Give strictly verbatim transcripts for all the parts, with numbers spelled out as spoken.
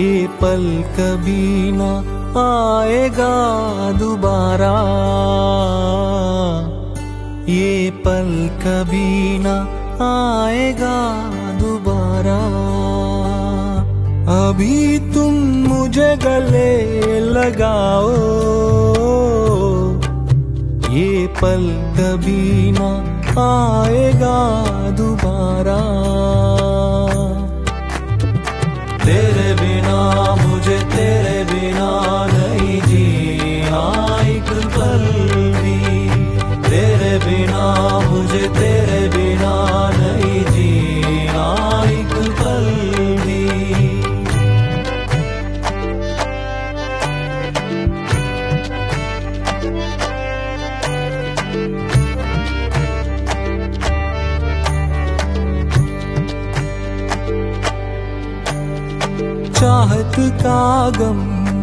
ये पल कभी ना आएगा दोबारा, ये पल कभी ना आएगा दोबारा। अभी तुम मुझे गले लगाओ, ये पल कभी ना आएगा दोबारा। तेरे बिना मुझे तेरे बिना नहीं जीना एक पल भी, तेरे बिना मुझे तेरे बिना नहीं जीना एक पल भी। चाहत का गम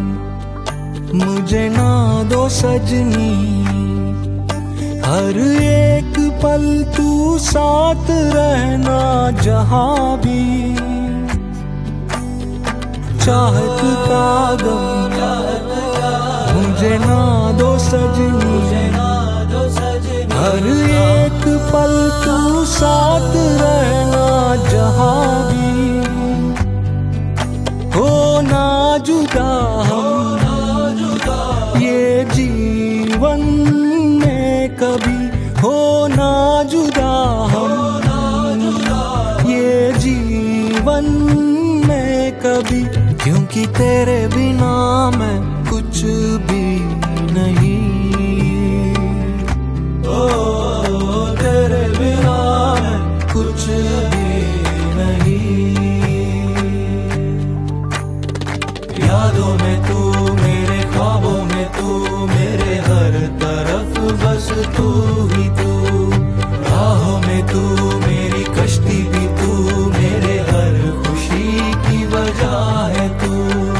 मुझे ना दो सजनी, हर एक पल तू साथ रहना जहां भी। चाहत का गम मुझे ना दो सजनी, हर एक पल तू साथ रहना जहां भी। हो ना जुदा हम ये जीवन में कभी, हो ना जुदा हम ये जीवन में कभी, क्योंकि तेरे बिना मैं कुछ भी नहीं। ओ तेरे बिना मैं कुछ भी नहीं। यादों में तू, मेरे ख्वाबों में तू, मेरे हर तरफ बस तू ही तू। राहों में तू, मेरी कश्ती भी तू, मेरे हर खुशी की वजह है तू।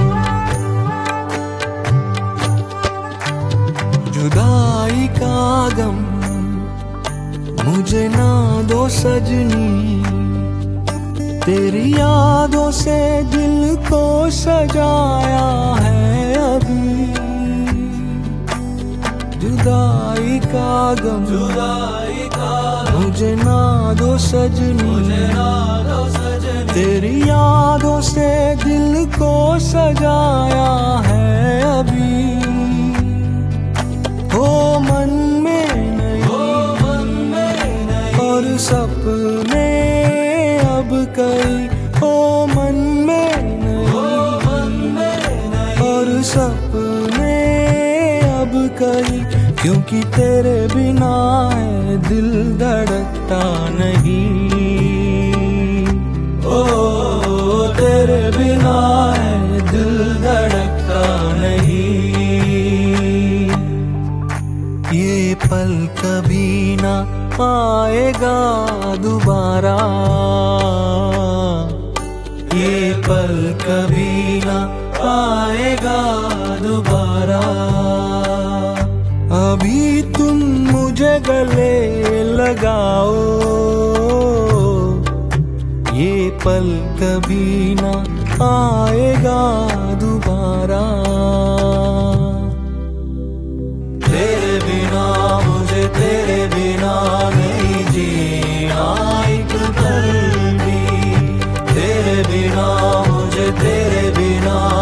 जुदाई का गम मुझे ना दो सजनी, तेरी यादों से दिल को सजाया है अभी। जुदाई का गम, जुदाई का मुझे ना दो सजनी, मुझे ना दो सजनी, तेरी यादों से दिल को सजाया है अभी। हो मन में नहीं, हो मन में नहीं, और सपने अब कई, हो मन में नहीं, हो मन में नहीं, और सपने अब कई, क्योंकि तेरे बिना है दिल धड़कता नहीं। ओ तेरे बिना है दिल धड़कता नहीं। ये पल कभी ना आएगा दोबारा, ये पल कभी ना आएगा दोबारा। अभी तुम मुझे गले लगाओ, ये पल कभी ना आएगा दोबारा। तेरे बिना मुझे तेरे बिना नहीं जीना एक पल भी, तेरे बिना मुझे तेरे बिना